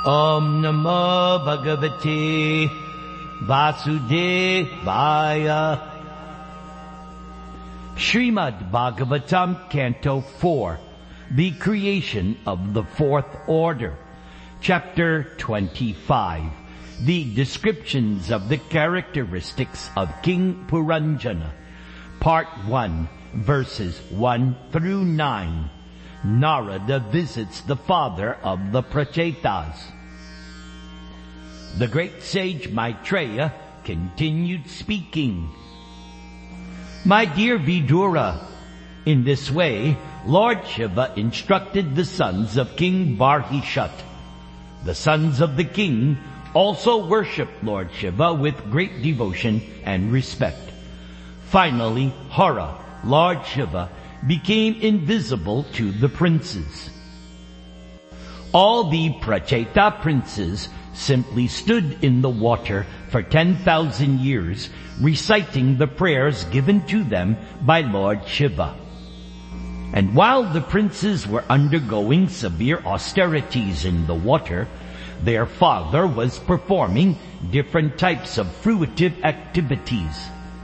Om Namo Bhagavate Vasudevaya. Srimad Bhagavatam, Canto 4, The Creation of the Fourth Order, Chapter 25, The Descriptions of the Characteristics of King Puranjana, Part 1, Verses 1 through 9. Narada visits the father of the Prachetas. The great sage Maitreya continued speaking. My dear Vidura, in this way, Lord Shiva instructed the sons of King Barhishat. The sons of the king also worshipped Lord Shiva with great devotion and respect. Finally, Hara, Lord Shiva, became invisible to the princes. All the Pracheta princes simply stood in the water for 10,000 years, reciting the prayers given to them by Lord Shiva. And while the princes were undergoing severe austerities in the water, their father was performing different types of fruitive activities.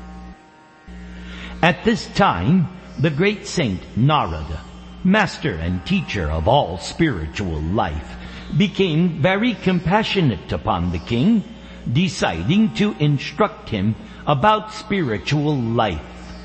At this time, the great saint Narada, master and teacher of all spiritual life, became very compassionate upon the king, deciding to instruct him about spiritual life.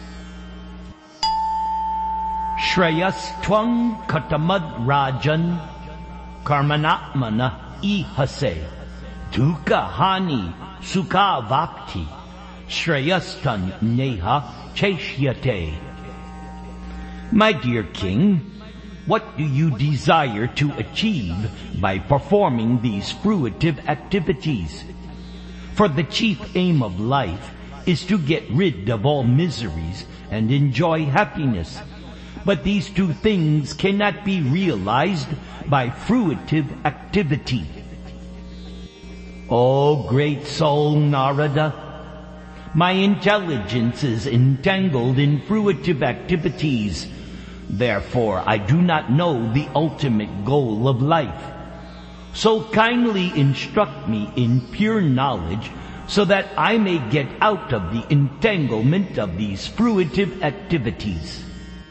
Shreyas twang katamad rajan karmanatmana ihase dukkha hani sukha vakti shreyastan neha cheshyate. My dear king, what do you desire to achieve by performing these fruitive activities? For the chief aim of life is to get rid of all miseries and enjoy happiness. But these two things cannot be realized by fruitive activity. O great soul Narada, my intelligence is entangled in fruitive activities. Therefore, I do not know the ultimate goal of life. So kindly instruct me in pure knowledge so that I may get out of the entanglement of these fruitive activities.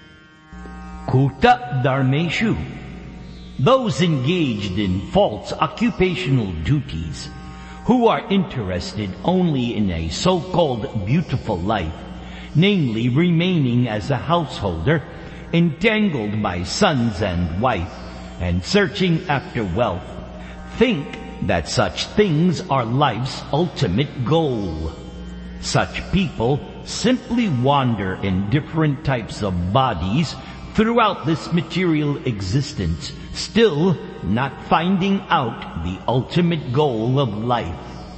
Kuta dharmeshu. Those engaged in false occupational duties, who are interested only in a so-called beautiful life, namely remaining as a householder, entangled by sons and wife, and searching after wealth, think that such things are life's ultimate goal. Such people simply wander in different types of bodies throughout this material existence, still not finding out the ultimate goal of life.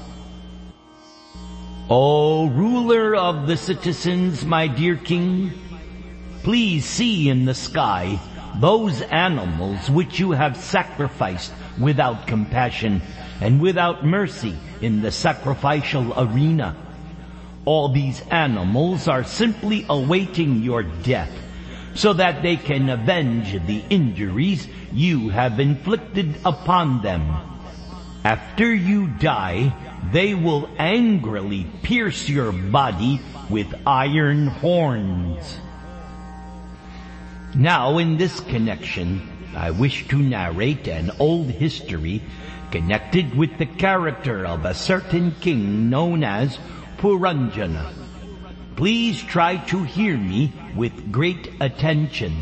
O ruler of the citizens, my dear king, please see in the sky those animals which you have sacrificed without compassion and without mercy in the sacrificial arena. All these animals are simply awaiting your death so that they can avenge the injuries you have inflicted upon them. After you die, they will angrily pierce your body with iron horns. Now, in this connection, I wish to narrate an old history connected with the character of a certain king known as Puranjana. Please try to hear me with great attention.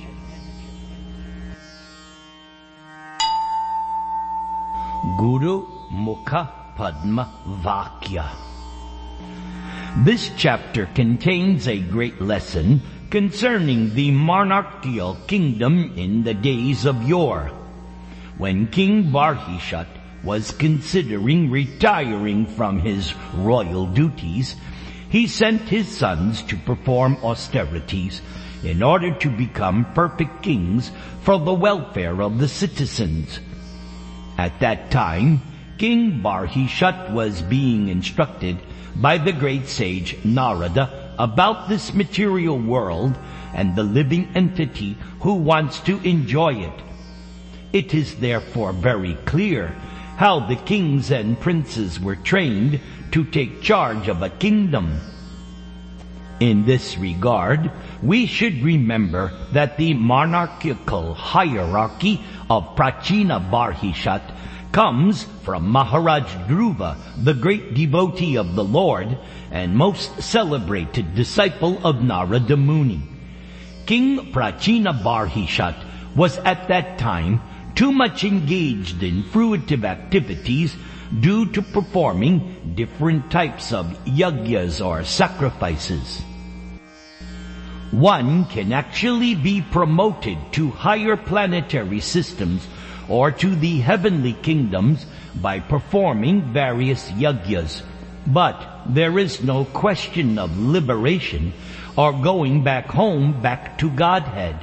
Guru Mukha Padma Vakya. This chapter contains a great lesson concerning the monarchical kingdom in the days of yore. When King Barhishat was considering retiring from his royal duties, he sent his sons to perform austerities in order to become perfect kings for the welfare of the citizens. At that time, King Barhishat was being instructed by the great sage Narada about this material world and the living entity who wants to enjoy it. It is therefore very clear how the kings and princes were trained to take charge of a kingdom. In this regard, we should remember that the monarchical hierarchy of Prachina Barhishat comes from Maharaj Dhruva, the great devotee of the Lord and most celebrated disciple of Narada Muni. King Prachina Barhishat was at that time too much engaged in fruitive activities due to performing different types of yagyas or sacrifices. One can actually be promoted to higher planetary systems or to the heavenly kingdoms by performing various yagyas, but there is no question of liberation or going back home, back to Godhead.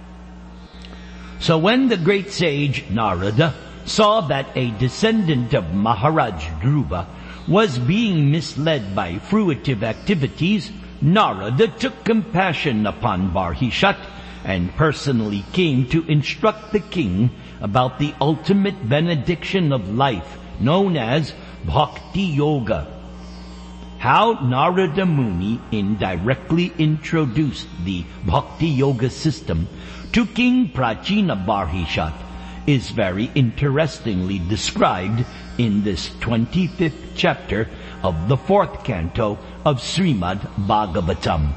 So when the great sage Narada saw that a descendant of Maharaj Dhruva was being misled by fruitive activities, Narada took compassion upon Barhishat and personally came to instruct the king about the ultimate benediction of life known as Bhakti Yoga. How Narada Muni indirectly introduced the Bhakti Yoga system to King Prachina Barhishat is very interestingly described in this 25th chapter of the 4th canto of Srimad Bhagavatam.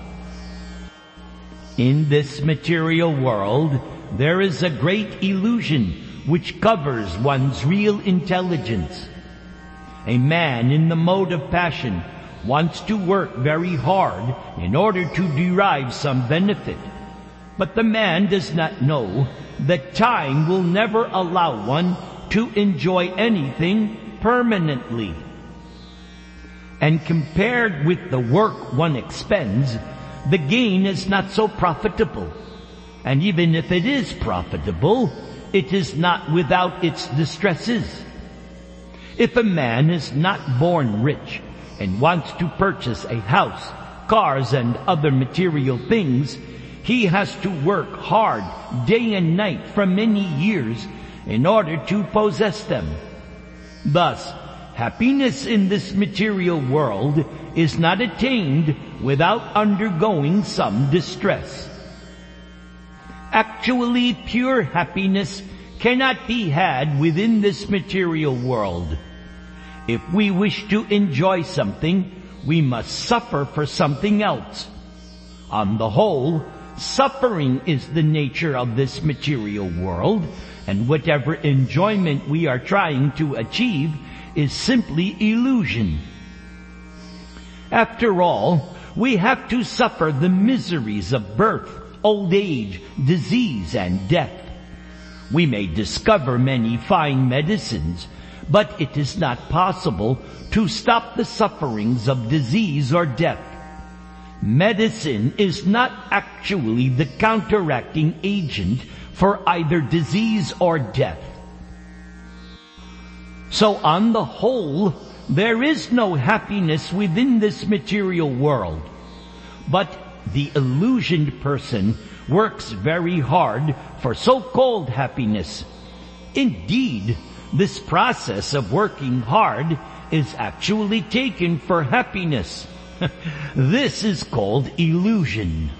In this material world, there is a great illusion which covers one's real intelligence. A man in the mode of passion wants to work very hard in order to derive some benefit. But the man does not know that time will never allow one to enjoy anything permanently. And compared with the work one expends, the gain is not so profitable. And even if it is profitable, it is not without its distresses. If a man is not born rich and wants to purchase a house, cars, and other material things, he has to work hard day and night for many years in order to possess them. Thus, happiness in this material world is not attained without undergoing some distress. Actually, pure happiness cannot be had within this material world. If we wish to enjoy something, we must suffer for something else. On the whole, suffering is the nature of this material world, and whatever enjoyment we are trying to achieve is simply illusion. After all, we have to suffer the miseries of birth, old age, disease, and death. We may discover many fine medicines, but it is not possible to stop the sufferings of disease or death. Medicine is not actually the counteracting agent for either disease or death. So on the whole, there is no happiness within this material world. But the illusioned person works very hard for so-called happiness. Indeed, this process of working hard is actually taken for happiness. This is called illusion.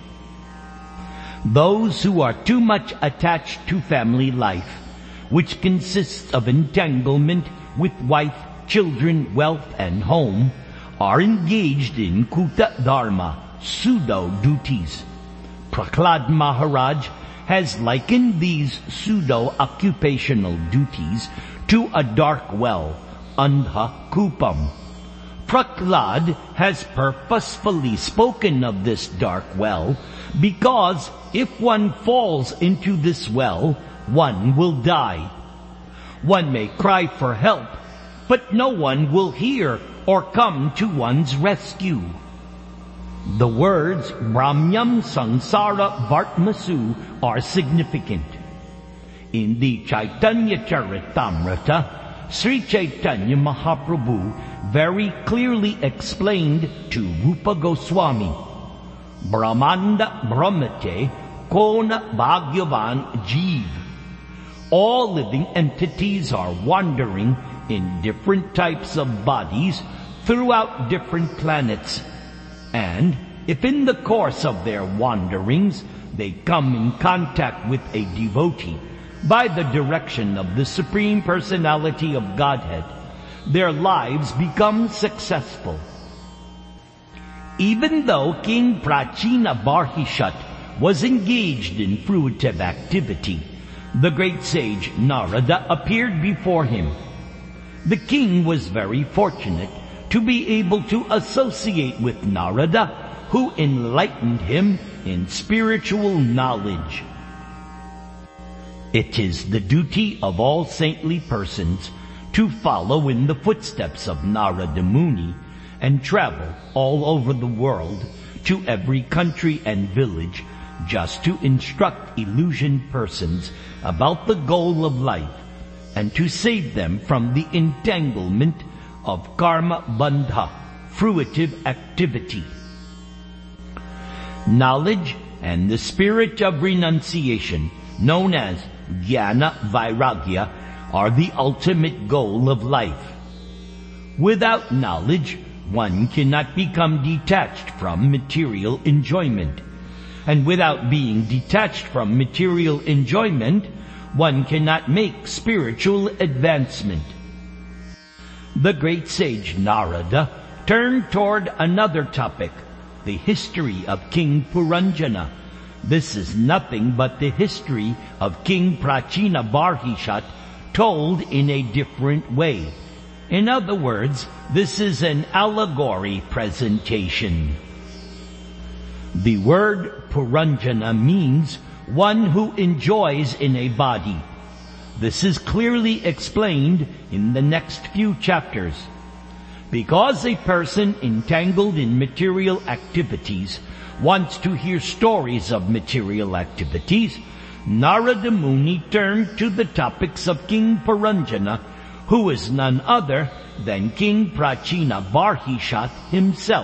Those who are too much attached to family life, which consists of entanglement with wife, children, wealth, and home, are engaged in Kuta Dharma, pseudo-duties. Prahlad Maharaj has likened these pseudo-occupational duties to a dark well, Andha Kupam. Prahlad has purposefully spoken of this dark well because if one falls into this well, one will die. One may cry for help, but no one will hear or come to one's rescue. The words Brahmyam Sansara Vartmasu are significant. In the Chaitanya Charitamrita, Sri Chaitanya Mahaprabhu very clearly explained to Rupa Goswami, Brahmanda Brahmate Kona Bhagyavan Jeev. All living entities are wandering in different types of bodies throughout different planets. And if in the course of their wanderings they come in contact with a devotee by the direction of the Supreme Personality of Godhead, their lives become successful. Even though King Prachina Barhishat was engaged in fruitive activity, the great sage Narada appeared before him. The king was very fortunate to be able to associate with Narada, who enlightened him in spiritual knowledge. It is the duty of all saintly persons to follow in the footsteps of Narada Muni and travel all over the world to every country and village just to instruct illusioned persons about the goal of life and to save them from the entanglement of karma bandha, fruitive activity. Knowledge and the spirit of renunciation, known as Jnana Vairagya, are the ultimate goal of life. Without knowledge, one cannot become detached from material enjoyment. And without being detached from material enjoyment, one cannot make spiritual advancement. The great sage Narada turned toward another topic, the history of King Puranjana. This is nothing but the history of King Prachina Barhishat told in a different way. In other words, this is an allegory presentation. The word Puranjana means one who enjoys in a body. This is clearly explained in the next few chapters. Because a person entangled in material activities wants to hear stories of material activities, Narada Muni turned to the topics of King Puranjana, who is none other than King Prachina Barhishat himself.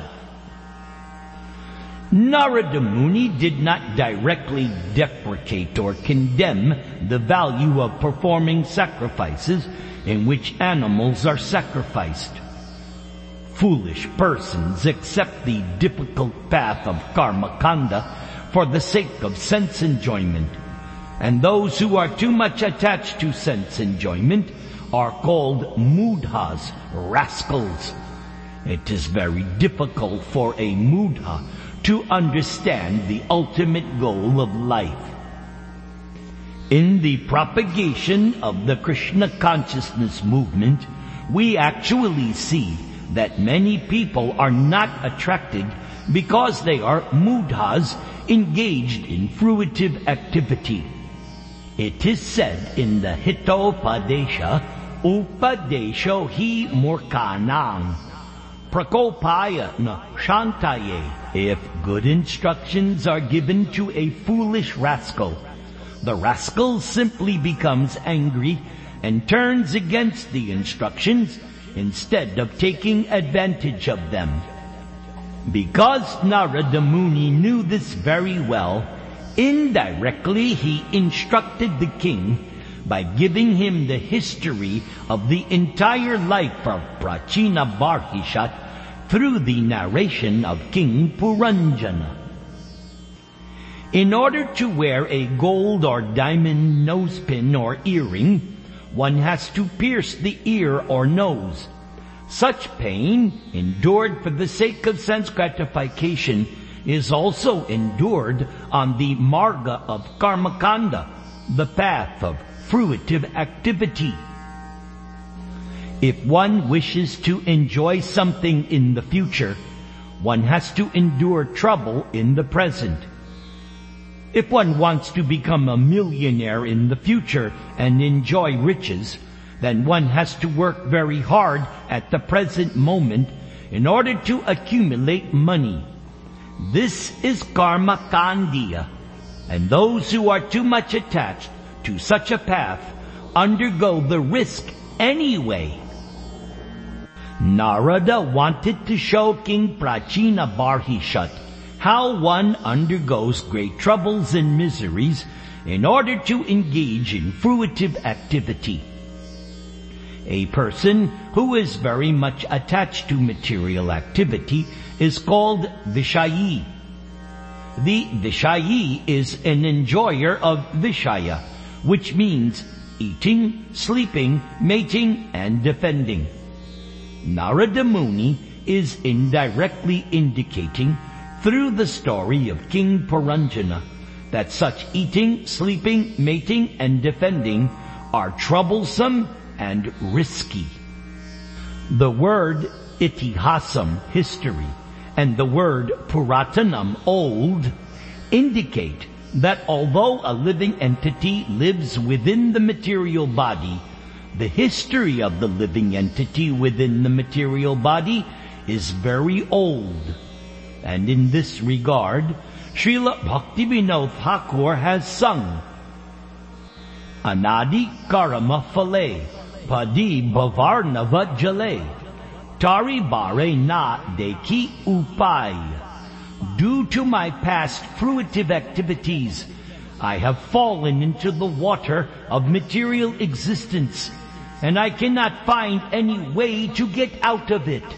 Narada Muni did not directly deprecate or condemn the value of performing sacrifices in which animals are sacrificed. Foolish persons accept the difficult path of karmakanda for the sake of sense enjoyment, and those who are too much attached to sense enjoyment are called mudhas, rascals. It is very difficult for a mudha to understand the ultimate goal of life. In the propagation of the Krishna consciousness movement, we actually see that many people are not attracted because they are mudhas engaged in fruitive activity. It is said in the Hitopadesha, Upadesho hi murkanang, prakopaya na shantaye. If good instructions are given to a foolish rascal, the rascal simply becomes angry and turns against the instructions instead of taking advantage of them. Because Narada Muni knew this very well, indirectly he instructed the king by giving him the history of the entire life of Prachina Barhishat through the narration of King Puranjana. In order to wear a gold or diamond nosepin or earring, one has to pierce the ear or nose. Such pain, endured for the sake of sense gratification, is also endured on the marga of karmakanda, the path of fruitive activity. If one wishes to enjoy something in the future, one has to endure trouble in the present. If one wants to become a millionaire in the future and enjoy riches, then one has to work very hard at the present moment in order to accumulate money. This is karma kandiya, and those who are too much attached to such a path undergo the risk anyway. Narada wanted to show King Prachina Barhishat how one undergoes great troubles and miseries in order to engage in fruitive activity. A person who is very much attached to material activity is called Vishayi. The Vishayi is an enjoyer of Vishaya, which means eating, sleeping, mating, and defending. Narada Muni is indirectly indicating, through the story of King Puranjana, that such eating, sleeping, mating, and defending are troublesome and risky. The word itihasam, history, and the word puratanam, old, indicate that although a living entity lives within the material body, the history of the living entity within the material body is very old. And in this regard, Srila Bhaktivinoda Thakur has sung, Anadi karama phale, padi bhavarnava jale, tari bare na deki upay. Due to my past fruitive activities, I have fallen into the water of material existence, and I cannot find any way to get out of it.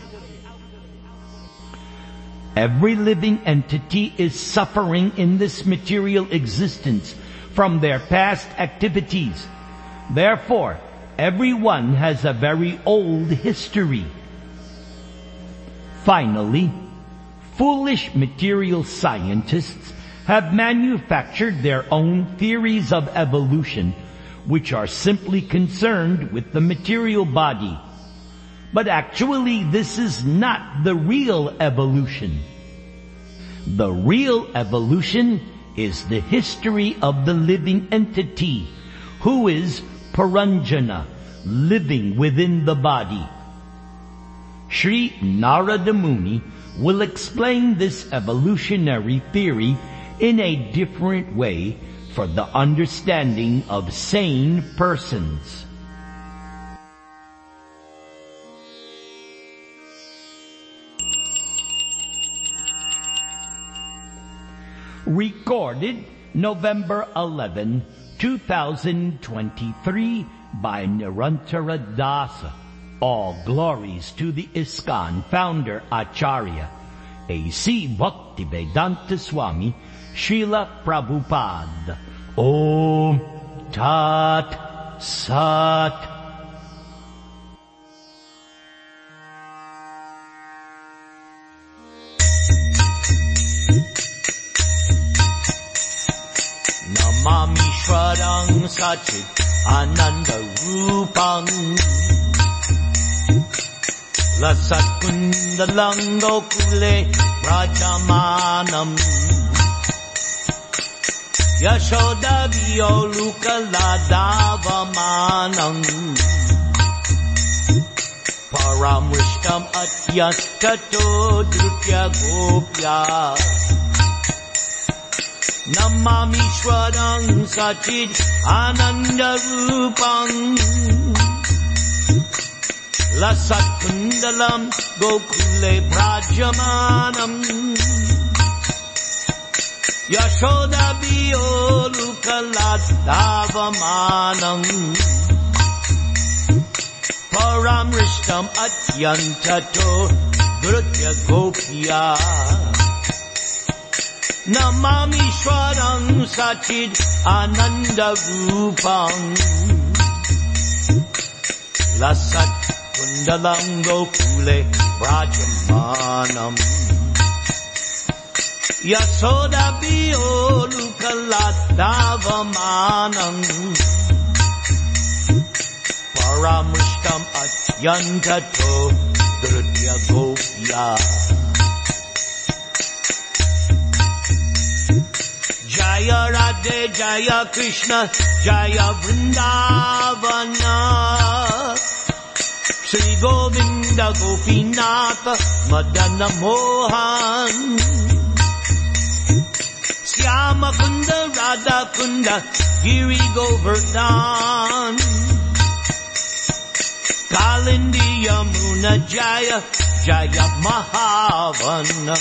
Every living entity is suffering in this material existence from their past activities. Therefore, everyone has a very old history. Finally, foolish material scientists have manufactured their own theories of evolution, which are simply concerned with the material body. But actually, this is not the real evolution. The real evolution is the history of the living entity, who is Puranjana, living within the body. Sri Narada Muni will explain this evolutionary theory in a different way for the understanding of sane persons. Recorded November 11, 2023 by Nirantara Dasa. All glories to the ISKCON founder Acharya A.C. Bhaktivedanta Swami Srila Prabhupada. Om Tat Sat. Namami Shradang Sachit Ananda Rupang Lasat Kundalang Gokule Rajamanam Yashoda Vyoluka Ladavamanam Paramrishtam Atyastato Drutya Gopya Namami Shradang Sachit Ananda Rupang Lasat Kundalam Gokule Brajamanam Yashoda Vyoluka Ladavamanam Paramrishtam Atyantato Drutya Gopya Namami Shradang Sachit Ananda Rupang Lasat Kundalam Gokule Brajamanam Yasoda Vyoluka Ladavamanam Paramrishtam Atyantato Drutya Gopya Jaya Radhe Jaya Krishna Jaya Vrindavana Shri Govinda Gopinatha Madana Mohan Syama Kunda Radha Kunda Giri Govardhan Kalindi Yamuna Jaya Jaya Mahavana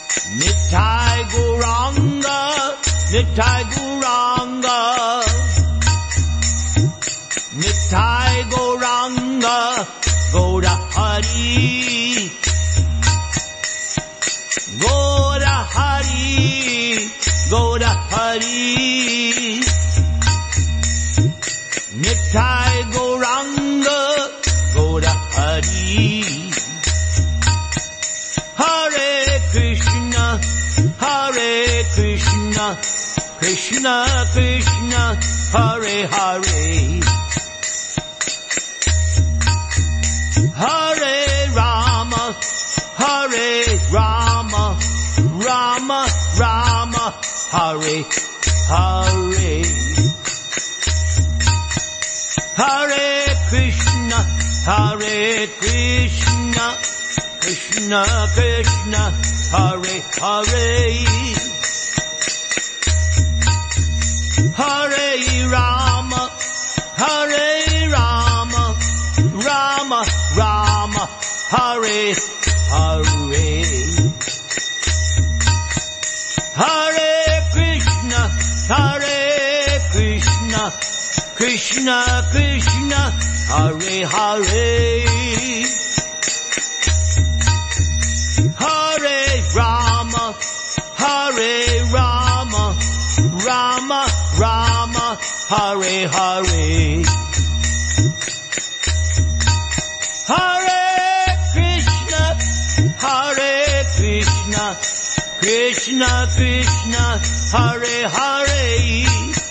Nitai Guranga Nitai Guranga Hari. Nittai Gauranga Gaura Hari. Hare Krishna, Hare Krishna, Krishna Krishna, Hare Hare. Hare Rama, Hare Rama, Rama Rama, Hare Hare. Hare Krishna, Hare Krishna, Krishna Krishna, Hare Hare. Hare Rama, Hare Rama, Rama Rama, Hare Hare. Hare Krishna, Hare Krishna, Krishna Krishna, Hare Hare. Hare Rama, Hare Rama, Rama Rama, Hare Hare. Hare Krishna, Hare Krishna, Krishna Krishna, Hare Hare.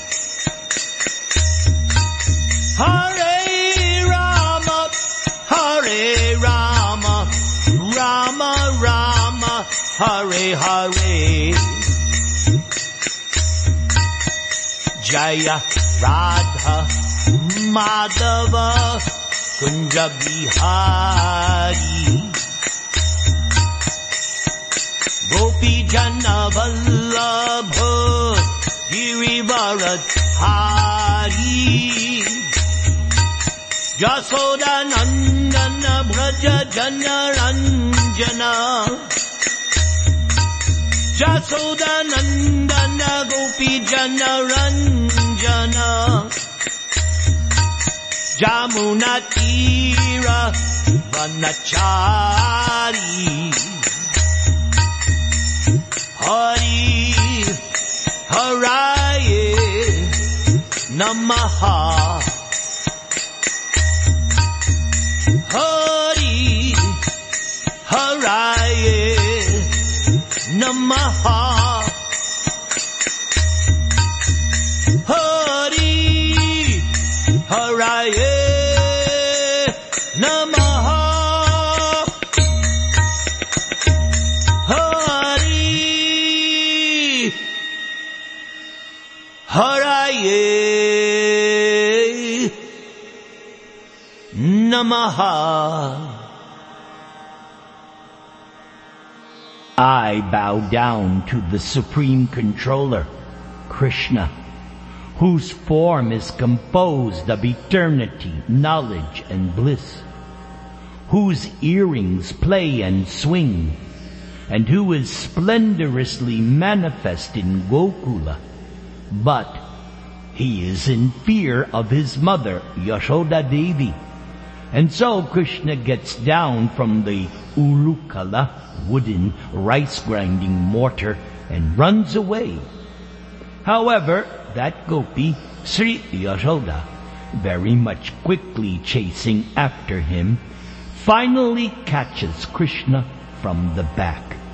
Hare Rama, Hare Rama, Rama Rama, Hare Hare. Jaya Radha Madhava Kunja Bihari. Gopi Jana Vallabha Girivaradhari. Jasoda Nandana Braja Jana Ranjana. Jasoda Nandana Gopi Jana Ranjana. Jamuna Tira Vanachari. Hari Haraye Namaha. Hari Haraye Namaha. Hari Haraye Namaha. Hari Haraye Namaha. I bow down to the Supreme Controller, Krishna, whose form is composed of eternity, knowledge, and bliss, whose earrings play and swing, and who is splendorously manifest in Gokula. But he is in fear of his mother, Yashoda Devi. And so Krishna gets down from the Urukala, wooden rice-grinding mortar, and runs away. However, that Gopi, Sri Yashoda, very much quickly chasing after him, finally catches Krishna from the back.